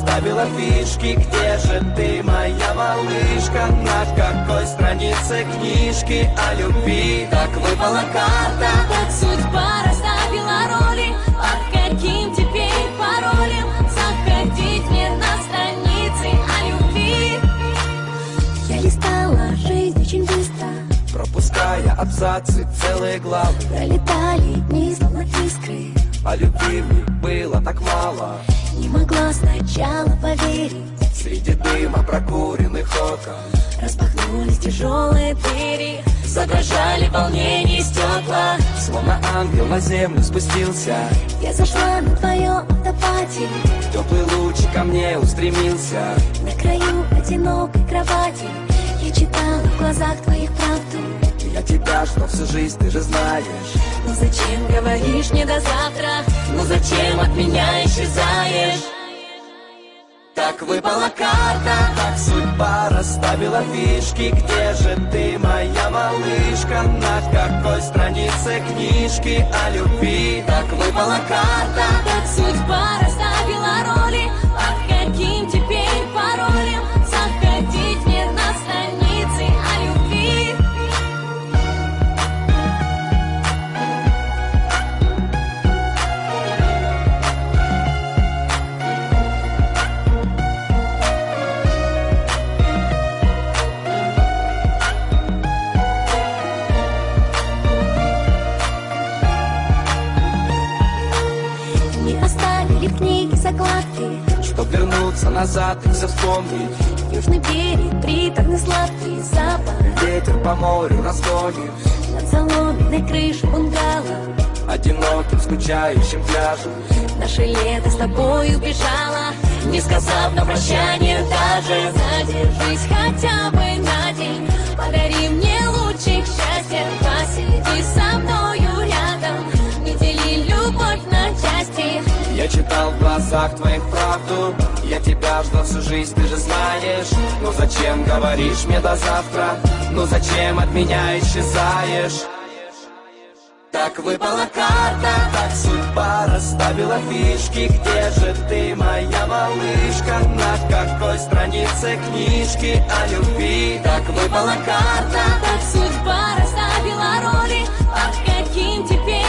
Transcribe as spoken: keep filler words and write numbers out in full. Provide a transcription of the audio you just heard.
расставила фишки. Где же ты, моя малышка? На какой странице книжки о любви? Так выпала карта, так судьба расставила роли. Под каким теперь паролем заходить мне на страницы о любви? Я листала жизнь очень быстро, пропуская абзацы, целые главы. Пролетали дни, словно искры. А любви в них было так мало. Не могла сначала поверить. Среди дыма прокуренных окон распахнулись тяжелые двери, задрожали волнения стекла. Словно ангел на землю спустился. Я зашла на твоем автопате, теплый луч ко мне устремился. На краю одинокой кровати я читала в глазах твоих правду. Я тебя жду всю жизнь, ты же знаешь. Ну зачем говоришь мне до завтра? Ну зачем от меня исчезаешь? Так выпала карта, так судьба расставила фишки. Где же ты, моя малышка? На какой странице книжки о любви? Так выпала карта, так судьба расставила роли. Под каким теперь паролем заходить мне на страницы о любви? Закладки, чтоб вернуться назад и все вспомнить. Южный берег, приторный сладкий запах. Ветер по морю разгонит над соломенной крышей бунгало, одиноким скучающим пляжем. Наше лето с тобой убежало, не сказав на прощание даже. Задержись хотя бы на день, подари мне лучик счастья. Посиди со мною рядом, не дели любовь на части. Я читал в глазах твоих правду. Я тебя жду всю жизнь, ты же знаешь. Ну зачем говоришь мне до завтра? Ну зачем от меня исчезаешь? Так выпала карта, так судьба расставила фишки. Где же ты, моя малышка? На какой странице книжки о любви? Так выпала карта, так судьба расставила роли. Под каким теперь